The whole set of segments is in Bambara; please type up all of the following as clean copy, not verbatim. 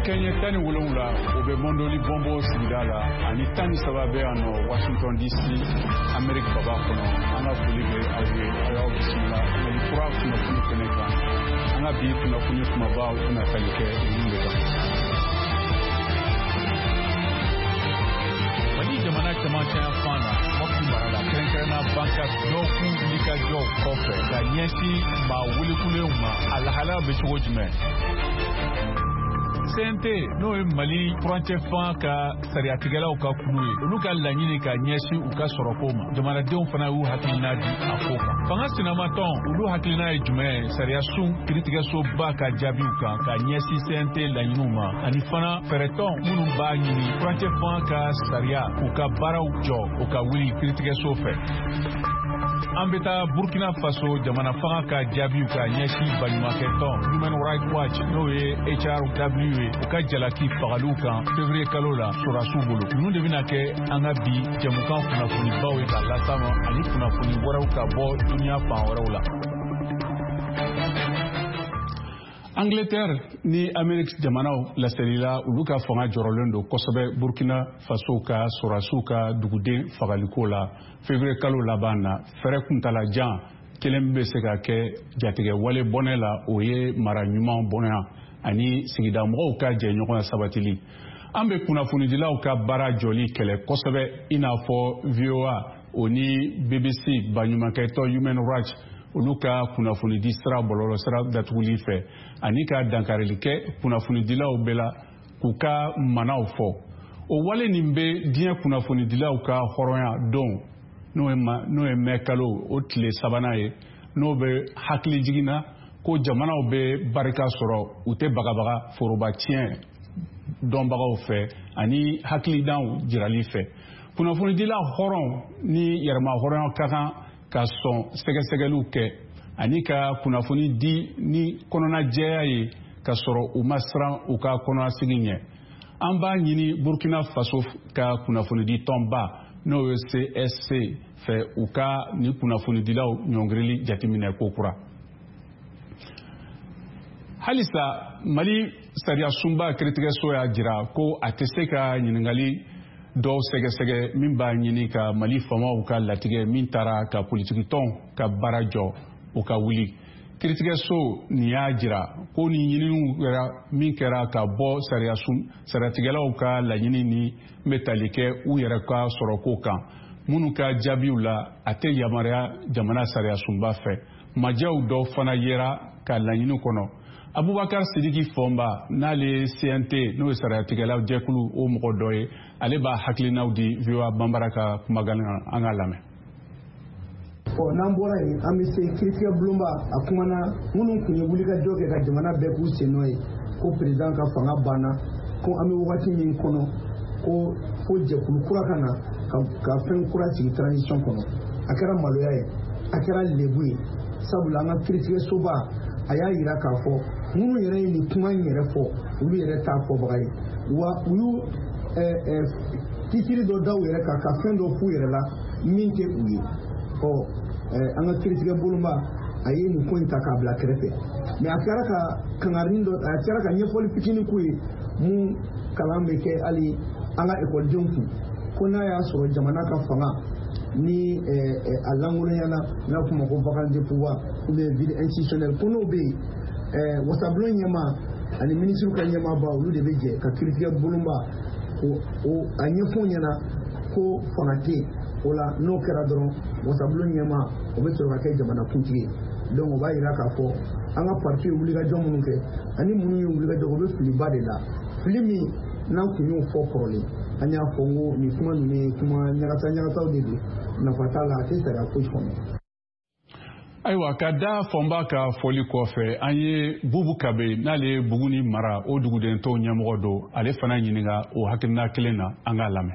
Kenya tani wolonwula o bɛ Mondoli Bombo sigida la ani 13 bɛ yan nɔ Washington DC Amerique baba kɔnɔ an ka foli bɛ aw ye aw y'aw bisimila Mali kura kunnafoni kɛnɛ kan an ka bi kunnafoni kumabaw tɛna tali kɛ ninnu de kan. Mali jamana cɛmancɛ fan na Mopti mara la kɛrɛnkɛrɛnna banka dɔw wulikajɔw kɔfɛ ka ɲɛsin maa welekulenw ma a lahalaya bɛ cogo jumɛn? CNT n'o ye Mali furancɛ fan ka sariyatigɛlaw ka kulu ye olu ka laɲini ka ɲɛsin u ka sɔrɔko ma jamanadenw fana y'u hakilina di a ko kan. Fanga sinamatɔn olu hakilina ye jumɛn sariyasun kiiritigɛsoba ka jaabiw kan ka ɲɛsin CNT laɲiniw ma ani fana fɛɛrɛtɔn minnu b'a ɲini furancɛ fan ka sariya k'u ka baaraw jɔ u ka wuli kiiritigɛso fɛ. An bɛ taa Burkina Faso jamana fanga ka jaabiw ka ɲɛsin baɲumankɛtɔn Human Rights Watch n'o ye HRW ye u ka jalaki fagaliw kan février kalo la sɔrɔdasiw bolo. Ninnu de bɛna kɛ an ka bi jɛmukan kunnafonibaw ye ka lasa ma ani kunnafoni wɛrɛw ka bɔ duniya fan wɛrɛw la. Angleterre ni Amérique jamanaw laselila olu ka fanga jɔrɔlen don kosɛbɛ Burkina Faso ka sɔrɔdasiw ka duguden fagaliko la février kalo laban na fɛrɛ kuntalajan kelen bɛ se ka kɛ jatigɛ wale bɔnɛ la o ye mara ɲuman bonya ani sigida mɔgɔw ka jɛɲɔgɔn sabatili. An bɛ kunnafonidilaw ka baara jɔli kɛlɛ kosɛbɛ i n'a fɔ VOA o ni BBC baɲumankɛtɔn Human Rights olu ka kunnafonidi sira bɔlɔlɔ sira datuguli fɛ ani ka dankarili kɛ kunnafonidilaw bɛɛ la k'u ka manaw fɔ. O wale nin bɛ diɲɛ kunnafonidilaw ka hɔrɔnya don n'o ye mɛ kalo o tile sabanan ye n'o bɛ hakili jiginna ko jamanaw bɛ barika sɔrɔ u tɛ bagabaga foroba tiɲɛ dɔnbagaw fɛ ani hakilidanw jirali fɛ. Kunnafonidila hɔrɔn ni yɛrɛma hɔrɔnya ka kan ka sɔn sɛgɛsɛgɛliw kɛ ani ka kunnafoni di ni kɔnɔna jɛya ye ka sɔrɔ u ma siran u ka kɔnɔnasigi ɲɛ. An b'a ɲini Burkina Faso ka kunnafonidi tɔnba n'o ye CSC fɛ u ka ni kunnafonidilaw ɲɔngirili jateminɛ ko kura. Halisa Mali sariya sunba kiiritigɛso y'a jira ko a tɛ se ka ɲininkali dɔw sɛgɛsɛgɛ min b'a ɲini ka Mali faamaw ka latigɛ min taara ka politikitɔn ka baara jɔ o ka wuli. Kiiritigɛso nin y'a jira ko nin ɲininiw min kɛra ka bɔ sariyatigɛlaw ka laɲini ni bɛ tali kɛ u yɛrɛ ka sɔrɔko kan minnu ka jaabiw la a tɛ yamaruya jamana sariya sunba fɛ. Majɛw dɔw fana yera ka laɲini kɔnɔ. Abubakar Sidiki Fɔnba n'ale CNT n'o ye sariyatigɛlaw jɛkulu o mɔgɔ dɔ ye ale b'a hakilinaw di VOA Bambara ka kumakan an ka lamɛn. N'an bɔra yen an bɛ se kiiritigɛ bulonba a kumana minnu tun ye wulikajɔ kɛ ka jamana bɛɛ k'u sen nɔ ye ko président ka fanga banna ko an bɛ wagati min kɔnɔ ko fo jɛkulu kura ka na ka fɛn kura sigi transition kɔnɔ a kɛra maloya ye a kɛra lebu ye sabula an ka kiiritigɛsoba a y'a yira k'a fɔ minnu yɛrɛ ye nin kuma in yɛrɛ fɔ olu yɛrɛ t'a fɔbaga ye wa u y'u titiri dɔ da u yɛrɛ kan ka fɛn dɔ f'u yɛrɛ la min tɛ u ye an ka kiiritigɛ bolonba a ye nin ko in ta k'a bila kɛrɛfɛ mɛ a kɛra ka kangarin dɔ a kɛra ka ɲɛfɔli fitinin k'u ye mun kalan bɛ kɛ hali an ka ekɔlidenw kun ko n'a y'a sɔrɔ jamana ka fanga ni a lankolonyana n'a f'o ma ko vacance de pouvoir ou bien vide institutionnelle ko n'o bɛ yen wasabulon ɲɛma ani minisiriw ka ɲɛmaaba olu de bɛ jɛ ka kiiritigɛ bolonba a ɲɛfɔ ɲɛna ko fanga tɛ yen o la n'o kɛra dɔrɔn wasabulon ɲɛma o bɛ sɔrɔ ka kɛ jamana kuntigi ye donc o b'a yira k'a fɔ an ka parti ye wulikajɔ minnu kɛ ani minnu ye wulikajɔ o bɛ filiba de la fili min n'an kun y'o fɔ kɔrɔlen an y'a fɔ n ko nin kuma ninnu ye kuma ɲagataw de don nafa t'a la a tɛ sariya foyi kɔnɔ. Ayiwa ka da Fɔnba ka fɔli kɔfɛ an ye Bubu Kabe n'ale ye Buguni mara o dugudentɔw ɲɛmɔgɔ don ale fana ɲininka o hakilina kelen na an k'a lamɛn.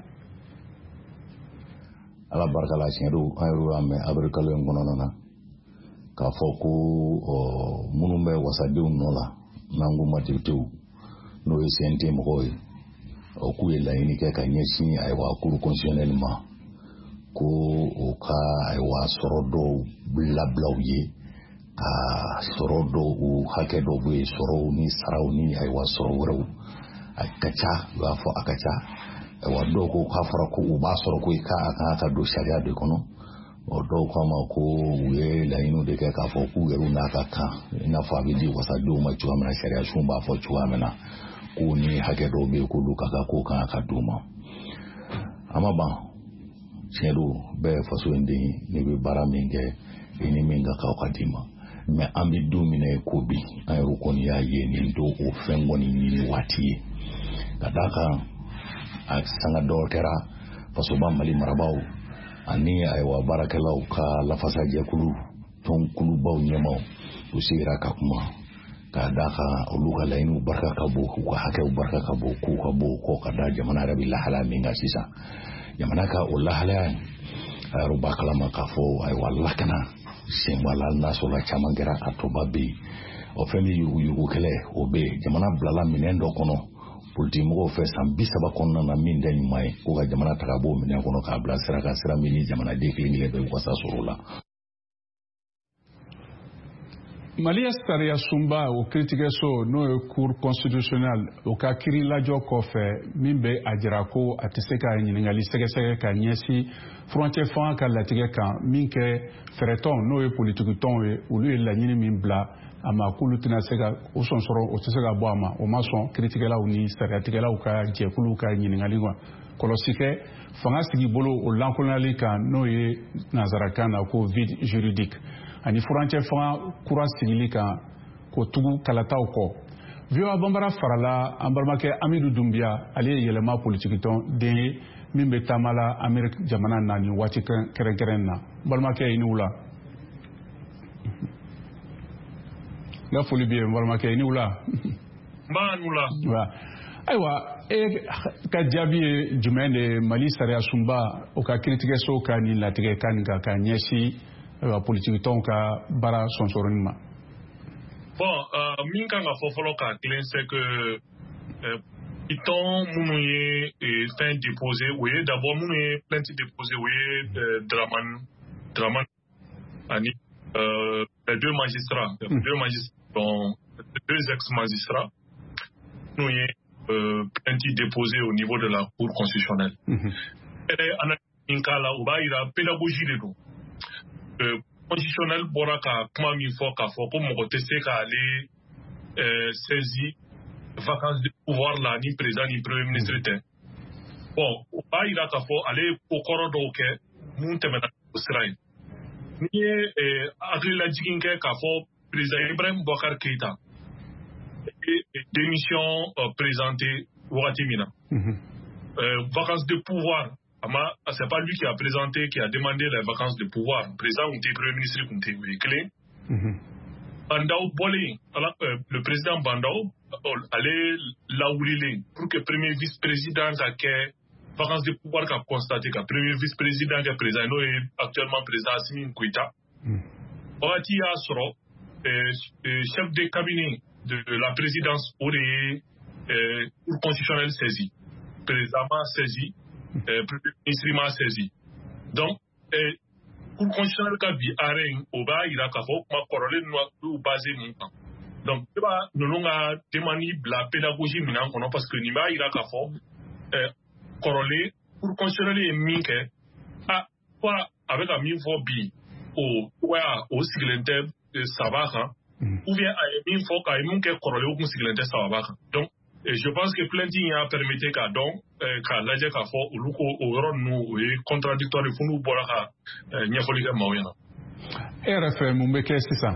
Ala barika la tiɲɛ don an yɛrɛ y'a mɛn avril kalo in kɔnɔna na k'a fɔ ko minnu bɛ wasadenw nɔ la n'an ko matiritew n'o ye CNT mɔgɔw ye o k'u ye laɲini kɛ ka ɲɛsin ayiwa cour constitutionnelle ma ko o ka ayiwa sɔrɔ dɔw labila u ye ka sɔrɔ dɔw hakɛ dɔw bɛ yen sɔrɔw ni saraw ni ayiwa sɔrɔ wɛrɛw akacha wa fo akacha wa do ko ka fara ko ba soro ko ka do sharia de kono o do ko ma ko we la inu de ka fo ku eru na ka ina fa bi di wasa do ma chuwa na sharia shumba fo chuwa mena ko ni hage do be ko luka ka ko ka do ma ama ba chero be faso ndi ni be baraminge ini minga ka kadima me ambi dumine ko bi ay ko ni ya ye ni do o fengo ni wati kadaka sanga dotera fasoba mali marabau ani aywa barakallahu ka lafasa je kulu ton kulu baw nyama usira ka kuma kadaka uluga lainu baraka ka bo ko hake baraka ka bo ko kada jamana rabbi lahala minga sisa jamana ka ullahala ruba kalama ka fo ay wallakana sen wala nasola chamangera atobabi ofemi yugu kele obe jamana blala minendo kono politimo fe sambisa ba konna na minda ni mai ko ga jamana takabo minen kono ka bla sira mini jamana de klingile be ko sa sorola Malia Staria Sumba o critique so no cour constitutionnel o ka kiri lajo ko fe mimbe ajirako ateseka nyingali sege ka nyesi frontière fan ka latige kan minke freton no politique ton e o lu la nyini min bla ama kulu tina sega o son soro o sega bo ama o mason critique la uni Staria tige la o ka je kulu ka nyingali kwa kolosike fanga sigi bolo o lankolali kan no e nazarakana ko vide juridique ani frontière fanga kura sigili kan ko tugu kalataw ko vio bambara farala ambarmake Amidou Doumbia ali yelema politique ton de mimbe tamala Amerique jamana nani wati kerenkerenna balmake ini wula la folie bien balmake ini wula manula aywa ka jabi jumene Mali Staria Sumba o ka critique so ka ni latige kan ka nyesi politique ton ka bara sonsorinma bon min kan ga fofolo ka clean c'est que iton mouye fin déposé oui d'abord mouye plainte déposé oui Draman ani deux magistrats dont deux ex-magistrats mouye plainte déposé au niveau de la cour constitutionnelle et ana inkala ubaira pédagogie de do constitutionnel boraka kuma mi fo ka fo ko mo tester ka aller saisir vacances de pouvoir là ni président ni premier ministre té bon ba ira ka fo aller ko korodo ke mun temena Israël ni agrila jiginke ka fo président Ibrahim Boubacar Keïta démission présentée Ouatimina vacances de pouvoir c'est pas lui qui a présenté, qui a demandé les vacances de pouvoir. Le président ou le premier ministre ont clé. Bandao Bolé, le président Bandao, allait là où il est pour que le premier vice-président ait vacances de pouvoir qu'a constaté que le premier vice-président qui est présent, est actuellement président Assimi Goïta. Orati Asro, chef de cabinet de la présidence pour constitutionnel saisi, précisément saisi. Premier ministre m'a saisi. Donc, pour constitutionnel ka bi arène au bas il a ka fo ma corolé nous basé mon temps. Donc, nous avons demandé la pédagogie maintenant parce que Nima il a ka fo corolé pour constitutionnel et minke a quoi avec un minfo bi au siglente sabaka ou bien a minfo ka minke corolé au siglente sabaka. Donc je pense que plein d'y a permis qu'à donc qu'à l'âge qu'à fort ou l'ouko au rond nous et contradictoire de fou nous boira niafolika maouina. RFM Mumbeke c'est ça.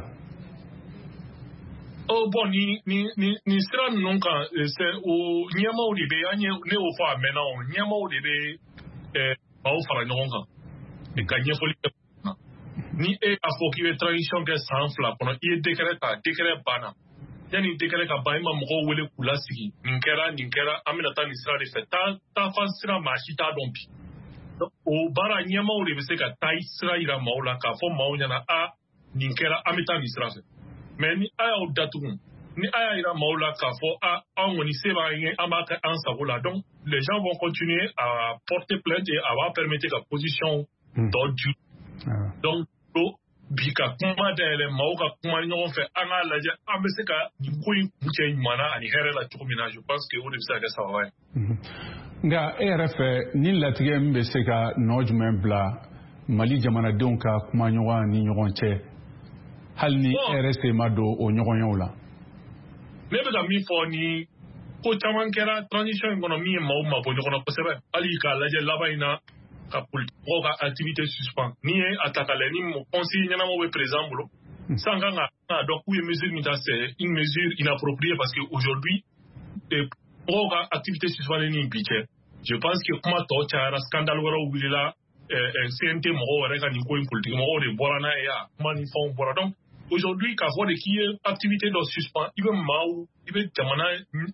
Oh bon ni sera non quand c'est au niama au libé ne au fa maintenant niama au libé au fara non quand et quand niafolika ni e a fo qui est tradition que sans fla pendant il décret bana. Yani déclaré ka baima moko wele kula sigi ninkera amina ta nisra de fait ta fasira machita dompi donc o bara nyama o lebese ka ta isra ira maula ka fo maunya na a ninkera amita nisra fait mais ni aya o datum ni aya ira maula ka fo a ngoni seba yin amaka ansabola donc les gens vont continuer à porter plainte et à permettre la position d'ordre donc bika kuma da ele mauka kuma nyon fait anga la ja ambeseka nkoyi kuche mana ani herela tukumina je pense que on devait ça ouais nga RF ni latige mbe seka nojmen bla Mali jamanadenw ka kuma ɲɔgɔn ni ɲɔgɔn cɛ hali ni RSE ma don o ɲɔgɔnyew la ne bɛ ka min fɔ ni ko caman kɛra transition in kɔnɔ min ye maaw mabɔ ɲɔgɔn na kosɛbɛ hali k'a lajɛ laban in na ka politique ka activité suspend ni ye a ta k'a lajɛ ni conseil ɲɛnamaw bɛ président bolo san kan ka dɔn k'u ye mesure min ta c'est une mesure inappropriée parce que aujourd'hui mɔgɔw ka activité suspendue ni bi cɛ je pense que kuma tɔ cayara scandale wɛrɛw wulila CNT mɔgɔw yɛrɛ ka nin ko in politique mɔgɔw de bɔra n'a ye a kuma ni fɛnw bɔra donc aujourd'hui k'a fɔ de k'i ye activité dɔ suspend i bɛ maaw i bɛ jamana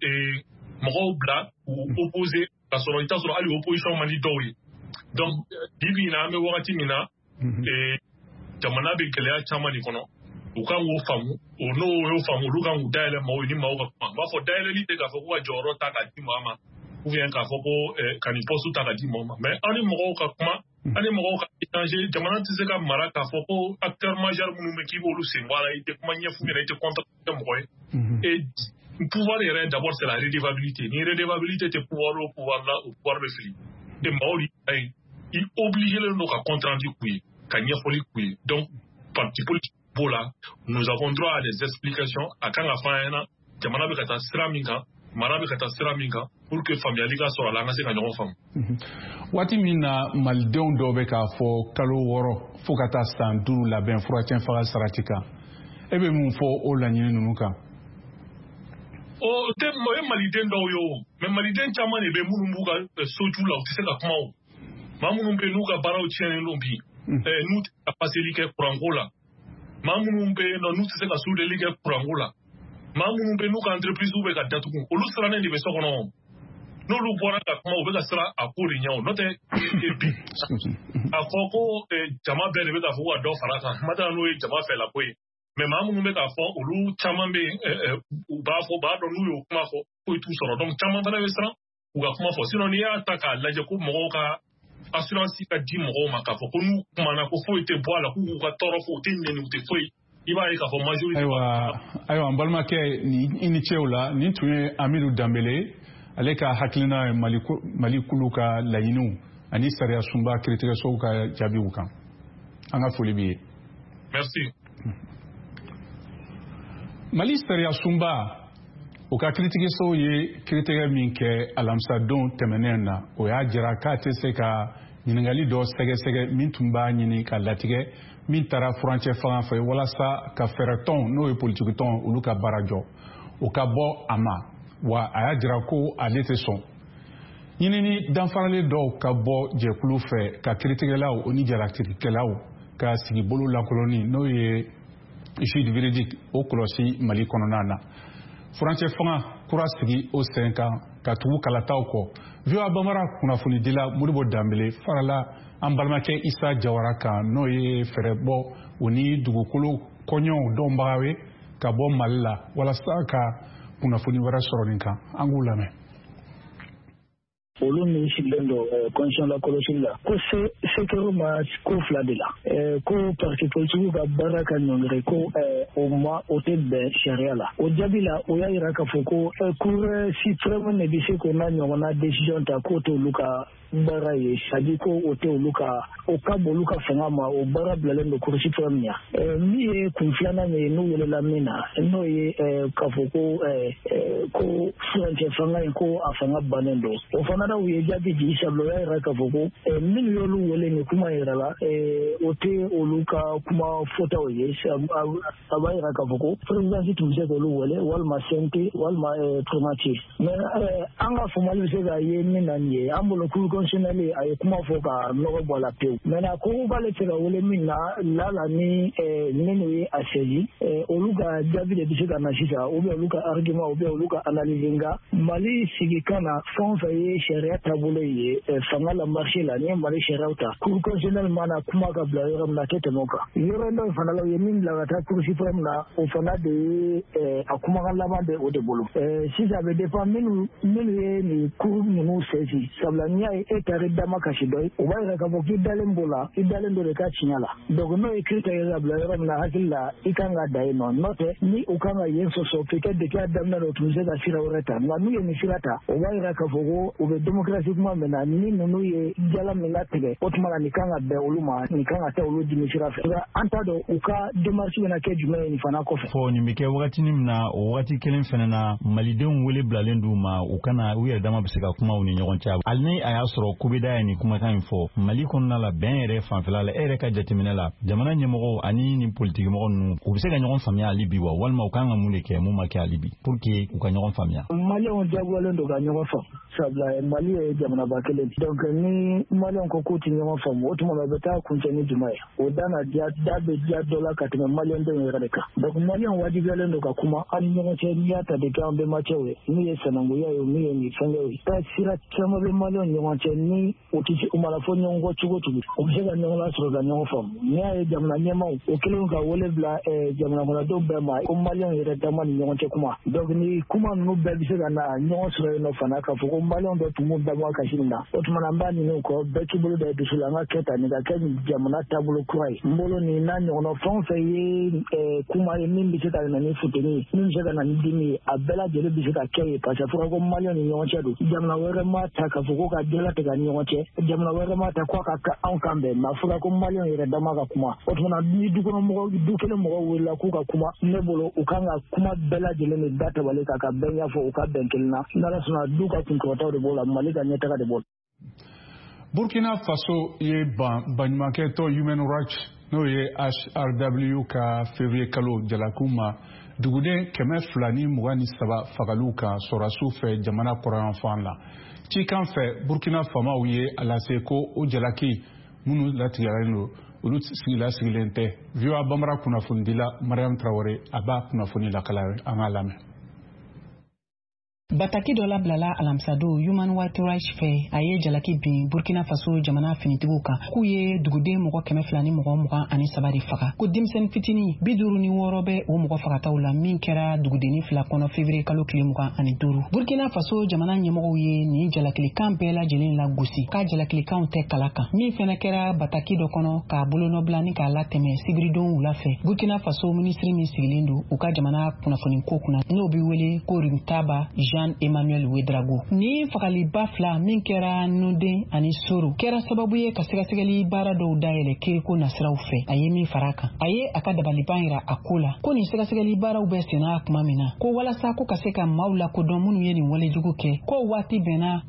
mɔgɔw bila k'u opposer ka sɔrɔ i t'a sɔrɔ hali opposition man di dɔw ye donc bi bi in na an bɛ wagati min na jamana bɛ gɛlɛya caman de kɔnɔ u kan k'o faamu n'o y'o faamu olu kan k'u dayɛlɛ maaw ye ni maaw ka kuma n b'a fɔ dayɛlɛli tɛ k'a fɔ ko ka jɔyɔrɔ ta k'a di maa ma ou bien k'a fɔ ko ka nin poste ta k'a di maaw ma mais aw ni mɔgɔw ka kuma ani mɔgɔw ka échanger jamana tɛ se ka mara k'a fɔ ko acteur majeur minnu bɛ k'i b'olu sen bɔ a la i tɛ kuma ɲɛf'u ɲɛna i tɛ contacter mɔgɔ ye et pouvoir yɛrɛ d'abord c'est la redevabilité ni redevabilité tɛ pouvoir o pouvoir la o pouvoir bɛ fili et maaw de i obligé len don ka compte rendu k'u ye ka ɲɛfɔli k'u ye donc parti politique b'o la nous avons droit à des explications a kan ka fɔ an ɲɛna jamana bɛ ka taa sira min kan mara bɛ ka taa sira min kan pour que faamuyali ka sɔrɔ a la an ka se ka ɲɔgɔn faamu waati min na malidenw dɔw bɛ k'a fɔ kalo 6 fo ka taa san 5 labɛn furacɛn faga sarati kan e bɛ mun fɔ o laɲini ninnu kan o tɛ o ye maliden dɔw ye o mais maliden caman de bɛ minnu b'u ka soju la u tɛ se ka kuma o maa minnu bɛ n'u ka baaraw tiɲɛnen don bi n'u tɛ ka paseli kɛ kuranko la maa minnu bɛ yen nɔ n'u tɛ se ka soudeli kɛ kuranko la maa minnu bɛ n'u ka entreprise bɛ ka datugu olu sirannen de bɛ so kɔnɔ n'olu bɔra ka kuma u bɛ ka sira a ko de ɲɛ o n'o tɛ bi a fɔ ko jama bɛɛ de bɛ ka fɔ ko ka dɔ fara kan kuma tɛ n'o ye jama fɛla ko ye mais maa minnu bɛ k'a fɔ olu caman bɛ yen u b'a dɔn n'u y'o kuma fɔ foyi t'u sɔrɔ donc caman fana bɛ siran u ka kuma fɔ sinon n'i y'a ta k'a lajɛ ko mɔgɔw ka assurance ka di mɔgɔw ma k'a fɔ ko n'u kumana ko foyi tɛ bɔ a la k'u ka tɔɔrɔ fo u tɛ nɛni u tɛ foyi i b'a ye k'a fɔ majorité ayiwa n balimakɛ i ni cɛw la nin tun ye Amidu Danbele ale ka hakilina Mali kulu ka laɲiniw ani sariya sunba kiiritigɛsow ka jaabiw kan an ka foli b'i ye merci Mali sariya sunba o ka kiiritigɛsow ye kiiritigɛ min kɛ alamisadon tɛmɛnen na o y'a jira k'a tɛ se ka ɲininkali dɔ sɛgɛsɛgɛ min tun b'a ɲini ka latigɛ min taara furancɛ fanga fɛ walasa ka fɛɛrɛ tɔn n'o ye politiki tɔn olu ka baara jɔ o ka bɔ a ma wa a y'a jira ko ale tɛ sɔn ɲinini danfaralen dɔw ka bɔ jɛkulu fɛ ka kiiritigɛlaw o ni jalatigɛlaw ka sigi bolo lankolonni n'o ye juge véridique o kɔlɔsi Mali kɔnɔna na furancɛ fanga kura sigi o sen kan ka tugu kalataw kɔ VOA Bambara kunnafonidila Modibo Danbele farala an balimakɛ Isa Jawara kan n'o ye fɛɛrɛ bɔ o ni dugukolo kɔɲɔw dɔnbagaw ye ka bɔ Mali la walasa ka kunnafoni wɛrɛ sɔrɔ nin kan an k'u lamɛn olu min sigilen don constitution la kɔlɔsili la ko sekɛrɛw ma ko 2 de la ko parti politique ka baara ka ɲɔngiri ko o tɛ bɛn sariya la o jaabi la o y'a jira k'a fɔ ko cour suprême ne bɛ se k'o na ɲɔgɔnna décision ta k'o t'olu ka baara ye sadi ko o tɛ olu ka o ka bon olu ka fanga ma o baara bilalen don cour suprême ɲɛ min ye kun filanan ye n'u welela min na n'o ye k'a fɔ ko furancɛ fanga in ko a fanga bannen don o fana u ye jaabi di sabula o y'a jira k'a fɔ ko minnu y'olu wele ni kuma yɛrɛ la o tɛ olu ka kuma fɔtaw ye a b'a jira k'a fɔ ko présidence tun bɛ se k'olu wele walima CNT walima primature mais an ka fɔmali bɛ se k'a ye min na nin ye an bolo cour constitutionnelle a ye kuma fɔ ka nɔgɔ bɔ a la pewu maintenant ko b'ale se ka wele min na lala ni minnu ye a saisi olu ka jaabi de bɛ se ka na sisan ou bien olu ka argument ou bien olu ka analyse nka Mali sigi kan na fɛn o fɛn ye sariya taabolo ye fanga la marché la ni ye Mali sariyaw ta cour constitutionnelle mana kuma ka bila yɔrɔ min na a tɛ tɛmɛ o kan yɔrɔ dɔ fana la u ye min bila ka taa cour suprême na o fana de ye a kumakan laban bɛ o de bolo sisan a bɛ dépend minnu ye nin cour ninnu saisi sabula n'i y'a ye tari dama kasi dɔ o b'a yira k'a fɔ k'i dalen b'o la i dalen dɔ de ka tiɲɛ la donc n'o ye kiiri tigɛ ka bila yɔrɔ min na hakili la i kan ka da yen nɔ n'o tɛ ni u kan ka yen sɔsɔ k'i kɛ depuis a daminɛ la u tun bɛ se ka sira wɛrɛ ta nka n'u ye nin sira ta o b'a yira k'a fɔ ko u bɛ démocratie kuma min na ni ninnu ye jala min latigɛ o tuma na nin kan ka bɛn olu ma nin kan ka tɛ olu dimi sira fɛ nka an t'a dɔn u ka démarche bɛna kɛ jumɛn ye nin fana kɔfɛ. fɔ nin bɛ kɛ wagatinin min na o wagati kelen fana na malidenw wele bilalen d'u ma u kana u yɛrɛ dama bɛ se ka kuma u ni ɲɔgɔn cɛ hali ni a y'a sɔrɔ ko bɛ da ye nin kumakan in fɔ mali kɔnɔna la bɛn yɛrɛ fanfɛla la e yɛrɛ ka jateminɛ la jamana ɲɛmɔgɔw ani nin politigimɔgɔ ninnu u bɛ se ka ɲɔgɔn faamuya hali bi wa walima u kan ka mun de kɛ mun ma kɛ hali bi pour que u ka ɲɔgɔn faamuya. maliyɛnw diyagoyalen don ka ɲɔgɔn faamu sabula mali ye jamanaba kelen donc ni maliyɛnw ko k'u tɛ ɲɔgɔn faamu o tuma na u bɛ taa kuncɛ ni jumɛn ye o da bɛ diya dɔ la ka tɛmɛ maliyɛndenw yɛrɛ de kan donc maliyɛnw wajibiyalen don ka kuma an ni ɲɔgɔn cɛ n'i y'a ta de kɛ an bɛnbakɛw ye min ye sinankunya ye min ye nin fɛnkɛw ye taa sira caman bɛ maliyɛnw ɲɔgɔn cɛ ni u mana fɔ ɲɔgɔn kɔ cogo cogo u bɛ se ka ɲɔgɔn lasɔrɔ ka ɲɔgɔn faamu n'i y'a ye jamana ɲɛmaaw o kɛlen ka wele bila jamana kɔnɔdenw bɛɛ ma ko maliyɛnw yɛrɛ dama ni ɲɔgɔn cɛ kuma donc ni kuma ninnu bɛɛ bɛ se ka na ɲɔgɔn sɔrɔ yen nɔ fana k'a fɔ ko maliyɛnw dɔ tun b'u dabɔ kasi nin na o tuma na an b'a ɲini u kɔ bɛɛ k'i bolo da dusu la an ka kɛ tan nin ka kɛ jamana taabolo kura ye n bolo nin n'a ɲɔgɔnna fɛn o fɛn ye kuma ye min bɛ se ka na ni futeni ye min bɛ se ka na ni dimi ye a bɛɛ lajɛlen bɛ se ka kɛ ye parce que fɔra ko maliyɛnw ni ɲɔgɔn cɛ don jamana wɛrɛ ma ta k'a fɔ ko ka diɲɛlatigɛ ni ɲɔgɔn cɛ jamana wɛrɛ ma ta k'a ka anw kan bɛn mɛ a fɔra ko maliyɛnw yɛrɛ dama ka kuma o tuma na ni du kelen mɔgɔw wulila k'u ka kuma ne bolo u kan ka kuma bɛɛ lajɛlen de da tabali kan ka bɛn ɲɛfɔ u ka bɛn kelen na n'ala sɔnna du ka kunkɔrɔtaw de b'o la mali ka ɲɛtaga de b'o la. Burkina Faso ye baɲumankɛtɔ Human Rights n'o ye HRW ka février kalo jalaku ma duguden 223 fagaliw kan sɔrɔdasiw fɛ jamana kɔrɔyanfan la cikan fɛ Burkina famaw ye a lase ko o jalaki minnu latigɛlen don olu sigilen tɛ VOA Bambara kunnafonidila Mariam Traoré a b'a kunnafoni lakala an k'a lamɛn. Bataki dɔ labilala alamsado Human Rights fɛ a ye jalaki bin Burkina Faso jamana finitigiw kan k'u ye duguden mɔgɔ 223 de faga ko denmisɛnnin fitini 56 bɛ o mɔgɔ fagataw la min kɛra dugudenni 2 kɔnɔ février kalo tile 25 Burkina Faso jamana ɲɛmɔgɔw ye nin jalakilikan bɛɛ lajɛlen la gosi k'a jalakilikanw tɛ kala kan min fɛnɛ kɛra bataki dɔ kɔnɔ k'a bolonɔbila ni k'a latɛmɛ sibiridon wula fɛ Burkina Faso ministre min sigilen don u ka jamana kunnafoni ko kunna n'o bi wele ko Rintaba Emmanuel Ouedraogo ni fagaliba fila min kɛra Nuden ani Soro kɛra sababu ye ka sɛgɛsɛgɛli baara dɔw dayɛlɛ kiriko nasiraw fɛ a ye min fara kan a ye a ka dabaliban yira a ko la ko nin sɛgɛsɛgɛli baaraw bɛ senna kuma min na ko walasa ko ka se ka maaw lakodɔn minnu ye nin walejugu kɛ ko waati bɛnna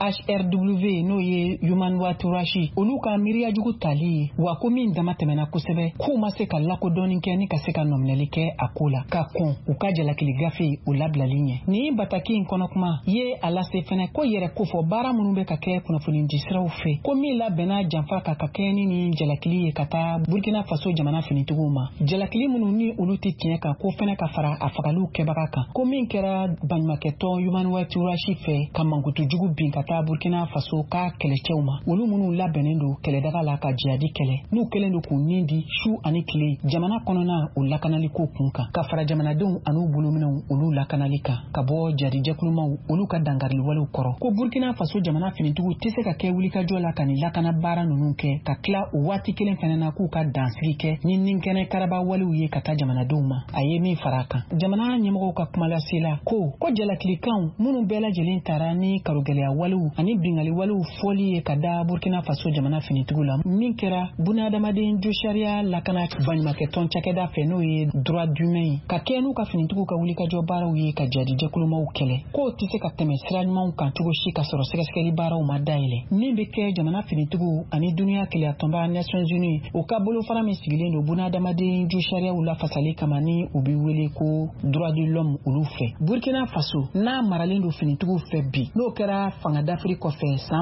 HRW n'o ye Human Rights Watch olu ka miiriyajugu tali ye wa ko min dama tɛmɛna kosɛbɛ k'u ma se ka lakodɔnni kɛ ni ka se ka nɔminɛli kɛ a ko la ka kɔn u ka jalakili gafe o labilali ɲɛ ni bataki in kɔnɔ kuma ye a lase fɛnɛ ko yɛrɛ ko fɔ baara minnu bɛ ka kɛ kunnafoni di siraw fɛ ko min labɛnna janfa ka kɛ ni jalakili ye ka taa Burkina Faso jamana finitigiw ma jalakili minnu ni olu tɛ tiɲɛ kan ko fɛnɛ ka fara a fagaliw kɛbaga kan ko min kɛra baɲumankɛtɔn Human Rights Watch fɛ ka mankutujugu bin ka taa Burkina Faso ka kɛlɛcɛw ma olu minnu labɛnnen don kɛlɛdaga la ka jihadi kɛlɛ n'u kɛlen don k'u nin di su ani tile jamana kɔnɔna o lakanali ko kun kan ka fara jamanadenw an'u bolominɛw olu lakanali kan ka bɔ jadijɛkulumaw olu ka dangariliwalew kɔrɔ ko Burkina Faso jamana finitigiw tɛ se ka kɛ wulikajɔ la ka nin lakana baara ninnu kɛ ka tila o waati kelen fɛnɛ na k'u ka dansigi kɛ ni ninkɛnɛ karaba walew ye ka taa jamanadenw ma a ye min fara kan jamana ɲɛmɔgɔw ka kumalase la ko jalakilikanw minnu bɛɛ lajɛlen tara ni karogɛlɛya walew ani bingali walew fɔli ye ka da Burkina Faso jamana finitigiw la min kɛra bunadamaden jo sariya lakana baɲumankɛtɔn cakɛda fɛ n'o ye droit d'humain ka kɛ n'u ka finitigiw ka wulikajɔ baaraw ye ka jadijɛkulumaw kɛlɛ k'o tɛ se ka tɛmɛ sira ɲumanw kan cogo si ka sɔrɔ sɛgɛsɛgɛli baaraw ma dayɛlɛ min bɛ kɛ jamana finitigiw ani duniya kɛlɛya tɔnba Nations Unies o ka bolofara min sigilen don bunadamaden jo sariyaw lafasali kama ni u bɛ wele ko droit de l'homme olu fɛ Burkina Faso n'a maralen don finitigiw fɛ bi n'o kɛra fanga d'Afrique kɔfɛ san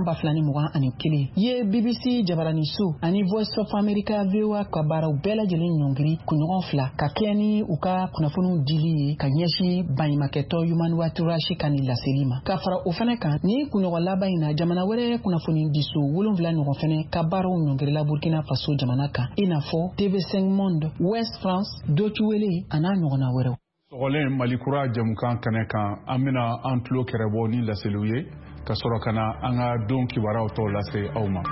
2021 ye BBC jabaraniso ani Voice of America VOA ka baaraw bɛɛ lajɛlen ɲɔngiri kunɲɔgɔn 2 ka kɛ ni u ka kunnafoniw dili ye ka ɲɛsin baɲumankɛtɔn Human Rights Watch ka ni laseli ma ka fara o fɛnɛ kan ni kunɲɔgɔn laban in na jamana wɛrɛ kunnafoni diso 7 ɲɔgɔn fɛnɛ ka baaraw ɲɔngirila Burkina Faso jamana kan i n'a fɔ TV5 Monde, West France, Deutsche Welle a n'a ɲɔgɔnna wɛrɛw. Sɔgɔlen Malikura jamukan kɛnɛ kan an bɛna an tulo kɛrɛbɔ ni laseliw ye ka sɔrɔ ka na an ka don kibaruyaw tɔw lase aw ma.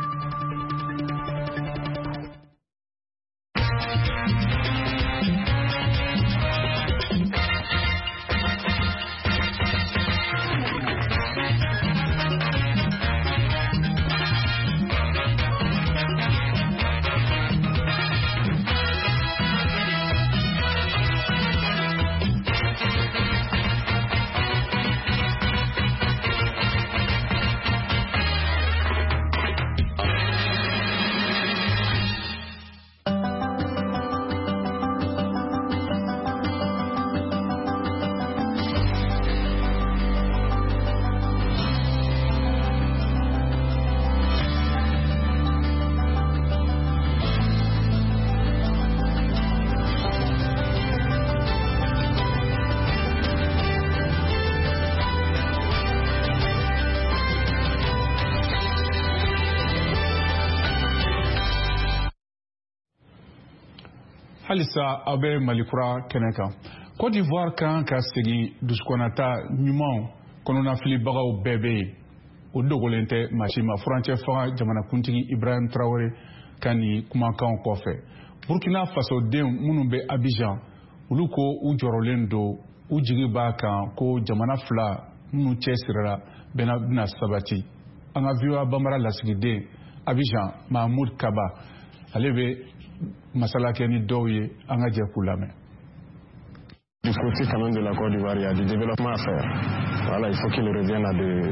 Halisa aw bɛ Malikura kɛnɛ kan. Côte d'Ivoire kan ka segin dusukɔnata ɲumanw kɔnɔnafilibagaw bɛɛ bɛ yen. O dogolen tɛ maa si ma. Furancɛ fanga jamanakuntigi Ibrahim Traoré ka nin kumakanw kɔfɛ. Burkina Faso denw minnu bɛ Abidjan olu ko u jɔrɔlen don u jigi b'a kan ko jamana fila minnu cɛsirila bɛna sabati. An ka VOA Bambara lasigiden Abidjan Mahmoud Kaba ale bɛ masala kɛ ni dɔw ye an ka jɛ k'u lamɛn. Du côté quand même de la Côte d'Ivoire, il y a du développement à faire. Voilà, il faut qu'il revienne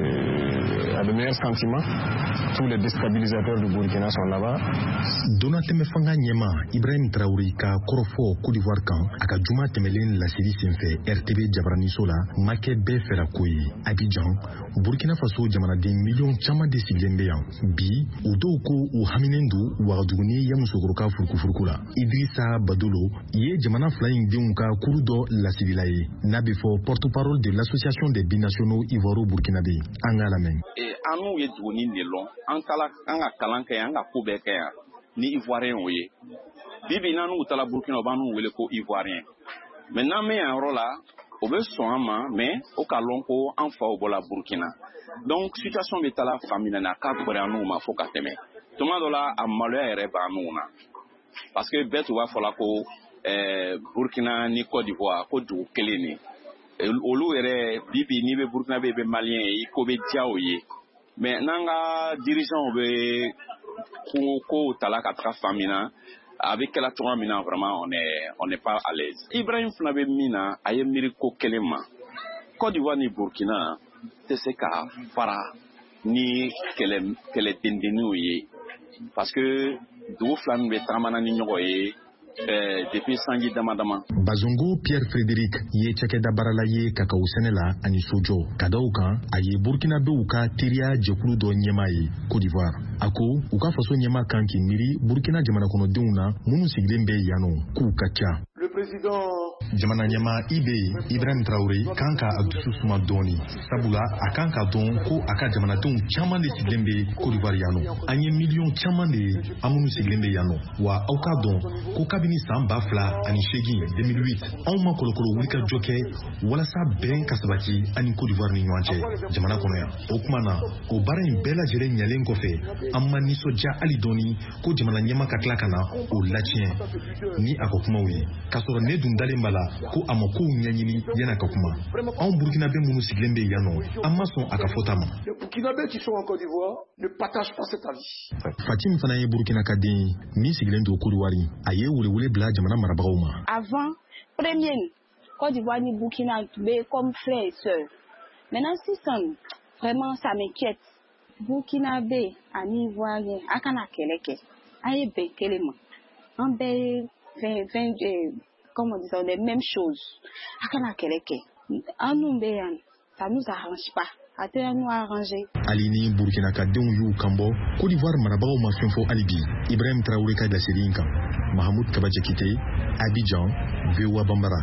à de meilleurs sentiments. Tous les déstabilisateurs du Burkina sont là-bas. Donateme Fanga Nyema, Ibrahim Traoré ka korofo Côte d'Ivoire kan aka juma temelen la série senfɛ RTB Jabarani Sola make bɛɛ fɛra ko ye. Abidjan, Burkina Faso jamanaden miliyɔn caman de sigilen bɛ yan. Bi u dɔw ko u haminen don Ouagadougou ya musokɔrɔka furukufuruku la. Idrissa Badolo ye jamana fila in denw ka kuru dɔ lasigila ye. N'a bɛ fɔ porte-parole de l'association des binationaux ivoiro-burkinabé. An ka lamɛn. An n'u ye duguni de lɔn an ka kalan kɛ an ka ko bɛɛ kɛ yan ni ivoirien o ye. Bibi n'an n'u taara Burkina u b'an n'u wele ko ivoirien. Mais n'an bɛ yan yɔrɔ la o bɛ sɔn an ma mais o ka lɔn ko an faw bɔra Burkina. Donc situation bɛ taa faamuya na k'a bɔra an n'u ma fo ka tɛmɛ. Tuma dɔ la a maloya yɛrɛ b'an n'u na. Parce que bɛɛ tun b'a fɔ la ko Burkina ni Côte d'Ivoire ko dugu kelen ni. Olu yɛrɛ bibi n'i bɛ Burkina bɛ malien ye i ko bɛ diya o ye. Mais n'an ka dirigeants bɛ ko tala ka taga fan min na a bɛ kɛla cogoya min na vraiment on n'est pas à l'aise. Ibrahim fana bɛ min na a ye miiri ko kelen ma. Côte d'Ivoire ni Burkina tɛ se ka fara ni kɛlɛ dendenniw ye parce que dugu fila min bɛ tagamana ni ɲɔgɔn ye depuis sanji dama dama. Bazongo Pierre Frédéric ye cakɛda baarala ye kakao sɛnɛ la ani sojɔ. Ka da u kan a ye Burkinabéw ka teriya jɛkulu dɔ ɲɛmaa ye Côte d'Ivoire. A ko u ka faso ɲɛmaa kan k'i miiri Burkina jamanakɔnɔdenw na minnu sigilen bɛ yan nɔ k'u ka ca. Le président jamana ɲɛmaa Ibrahim Traoré kan ka a dusu suma dɔɔni sabula a kan ka dɔn ko a ka jamanadenw caman de sigilen bɛ Côte d'Ivoire yan nɔ. An ye miliyɔn caman de ye an minnu sigilen bɛ yan nɔ wa aw k'a dɔn ko kabini san 2008 anw ma kolokolo wulikajɔ kɛ walasa bɛn ka sabati ani Côte d'Ivoire ni ɲɔgɔn cɛ jamana kɔnɔ yan. O kuma na o baara in bɛɛ lajɛlen ɲalen kɔfɛ an ma nisɔndiya hali dɔɔni ko jamana ɲɛmaa ka tila ka na o latiɲɛ ni a ka kumaw ye k'a sɔrɔ ne dun dalen b'a la ko a ma kow ɲɛɲini yan'a ka kuma. Anw Burkinabé minnu sigilen bɛ yan nɔ an ma sɔn a ka fɔta ma. Les Burkinabés qui sont en Côte d'Ivoire ne partagent pas cet avis. Fatim fana ye Burkina ka den ye min sigilen don Côte d'Ivoire a ye welewele bila jamana marabagaw ma. Avant, premier, Côte d'Ivoire ni Burkina comme frères et sœurs. Maintenant, si ça, vraiment, ça m'inquiète. Burkinabé, en Ivoirien, à Kanakeleke, à Ebekelema, en Bé, comme on dit ça, les mêmes choses. À Kanakeleke, en Numbéan, ça nous arrange pas. Nous arranger. Alini Burkina ka denw y'u kanbɔ Côte d'Ivoire marabagaw ma fɛn fɔ hali bi Ibrahim Traoré ka laseli in kan. Mahamoud Kaba Jakite, Abidjan, VOA Bambara.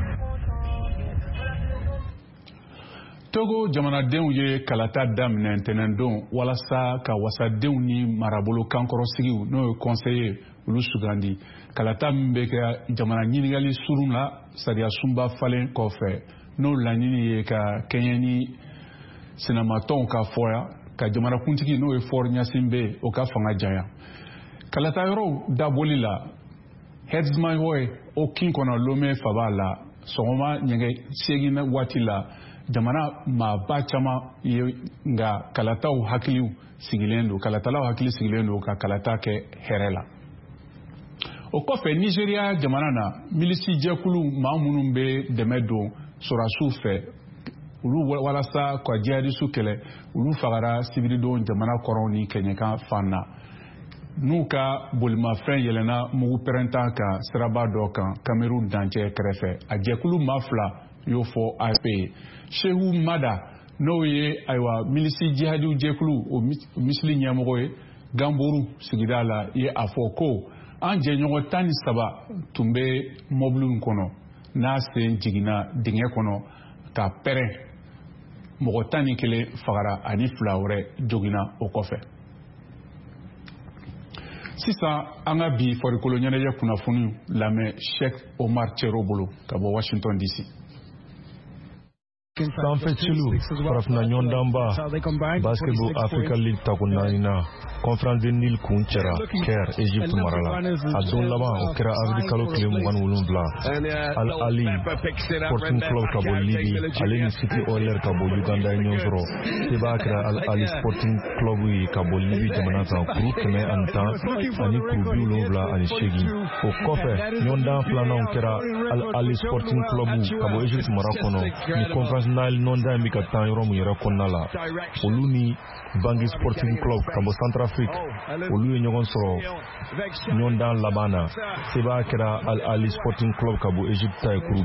Togo jamanadenw ye kalata daminɛ ntɛnɛn don walasa ka wasadenw ni marabolo kankɔrɔsigiw n'o ye conseiller olu sugandi. Kalata min bɛ kɛ jamana ɲininkali surun la sariya sunba falen kɔfɛ n'o laɲini ye ka kɛɲɛ ni sinamatɔnw ka fɔya ka jamanakuntigi n'o ye Ford Ɲasin bɛ o ka fanga janya kalata yɔrɔ daboli la headsman hoye o kin kɔnɔ Lomé faba la sɔgɔma ɲɛgɛ 8 waati la jamana maaba caman ye nka kalatalaw hakili sigilen don ka kalata kɛ hɛrɛ la o kɔfɛ Nigeria jamana na milisi jɛkulu maa minnu bɛ dɛmɛ don sɔrɔdasiw fɛ olu walasa ka jihadistu kɛlɛ olu fagara sibiridenw jamana kɔrɔw ni kɛɲɛkan fan na n'u ka bolimafɛn yɛlɛnna mugu pɛrɛntan kan siraba dɔ kan Cameroun dancɛ kɛrɛfɛ a jɛkulu maa fila y'o fɔ AFP ye Shehu Mada n'o ye ayiwa milisi jihadiw jɛkulu o misili ɲɛmɔgɔ ye Gamboru sigida la ye a fɔ ko an jɛɲɔgɔn 13 tun bɛ mɔbili kɔnɔ n'a sen jiginna dingɛ kɔnɔ ka pɛrɛn mɔgɔ 11 fagara ani 2 wɛrɛ joginna o kɔfɛ sisan an ka bi farikolo ɲɛnajɛ kunnafoni lamɛn Sheikh Omar Chero bolo ka bɔ Washington DC. sanfɛ cilu farafina ɲɔgɔndanba basketball Africa League takunnaanina Conference de Nil kun cɛra Caire Egypte mara la a don laban o kɛra avril kalo tile 27 Al Ali Sporting Club ka bɔ Libi ale ni City Oilers ka bɔ Uganda ye ɲɔgɔn sɔrɔ seba kɛra Al Ali Sporting Club ye ka bɔ Libi jamana kan kuru 110 ani kuru 78 o kɔfɛ ɲɔgɔndan filananw kɛra Al Ali Sporting Club ka bɔ Egypte mara kɔnɔ ni Conference Nile ɲɔgɔndan bɛ ka taa yɔrɔ mun yɛrɛ kɔnɔna la olu ni Bangui Sporting Club ka bɔ Centrafrique olu ye ɲɔgɔn sɔrɔ ɲɔgɔndan laban na seba kɛra Al Ali Sporting Club ka bɔ Egypte ta ye kuru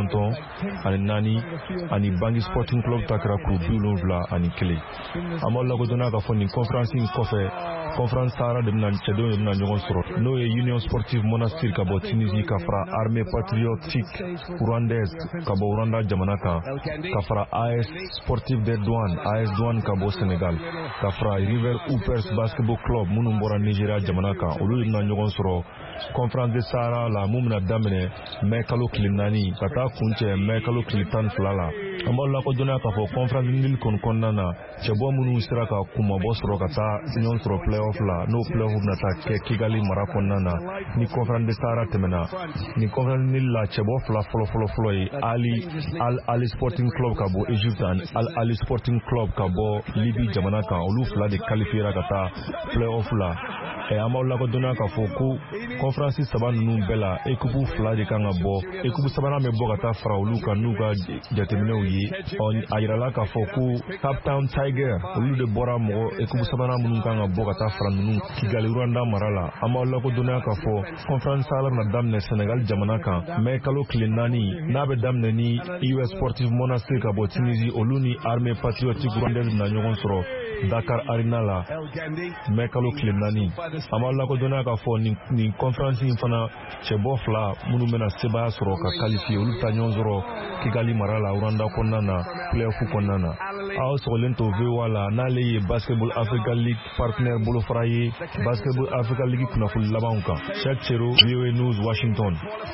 94 ani Bangui Sporting Club ta kɛra kuru 71 an b'aw lakodɔnna k'a fɔ nin conférence in kɔfɛ conférence Sahara de bɛna cɛdenw de bɛna ɲɔgɔn sɔrɔ n'o ye Union Sportive Monastir ka bɔ Tunisie ka fara Armée Patriotique Rwandaise ka bɔ Rwanda jamana kan ka fara AS Sportive des Douanes AS Douanes ka bɔ Sénégal ka fara River Hoopers Basketball Club minnu bɔra Nigeria jamana kan olu de bɛna ɲɔgɔn sɔrɔ conférence de Sahara la mun bɛna daminɛ mai kalo tile 4 ka taa kuncɛ mai kalo tile 12 la an b'aw lakodɔnna k'a fɔ conférence Nil kɔnɔna na cɛbɔ minnu sera ka kumabɔ sɔrɔ ka taa ɲɔgɔn sɔrɔ playoff la n'o playoff bɛna taa kɛ Kigali mara kɔnɔna na ni conférence de Sahara tɛmɛna ni conférence Nil la cɛbɔ fila fɔlɔ ye Al Ali Sporting Club ka bɔ Egypte ani Al Ali Sporting Club ka bɔ Libi jamana kan olu fila de qualifiera ka taa playoff la an b'aw lakodɔnna k'a fɔ ko conférence 3 ninnu bɛɛ la équipe fila de kan ka bɔ équipe sabanan bɛ bɔ ka taa fara olu kan n'u ka jateminɛw ye a yirala k'a fɔ ko Cape Town Tiger olu de bɔra équipe sabanan minnu kan ka bɔ ka taa fara ninnu Kigali Rwanda mara la an b'aw lakodɔnna k'a fɔ conférence Sahara na daminɛ Sénégal jamana kan mai kalo tile 4 n'a bɛ daminɛ ni US Sportive Monastir ka bɔ Tunisie olu ni Armée Patriotique Rwandaise na ɲɔgɔn sɔrɔ Dakar Arena la mai kalo tile 4 an b'aw lakodɔnna k'a fɔ nin conférence in fana cɛbɔ fila minnu bɛna sebaya sɔrɔ ka qualifier olu ta ɲɔgɔn sɔrɔ Kigali mara la Rwanda kɔnɔna na playoff kɔnɔna na aw sɔgɔlen to VOA la n'ale ye Basketball Africa League partenaire bolofara ye Basketball Africa League kunnafoni labanw kan Cheikh Chero VOA News Washington.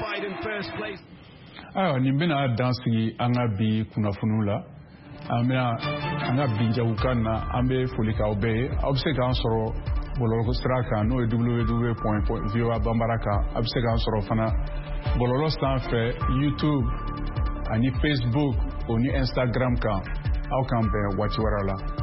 Ayiwa nin bɛna dan sigi an ka bi kunnafoniw la an ka bi jagokan na an bɛ foli k'aw bɛɛ ye aw bɛ se k'an sɔrɔ bɔlɔlɔ sira kan n'o ye www.voabambara kan a bɛ se k'an sɔrɔ fana bɔlɔlɔ sanfɛ YouTube ani Facebook o ni Instagram kan aw k'an bɛn waati wɛrɛ la.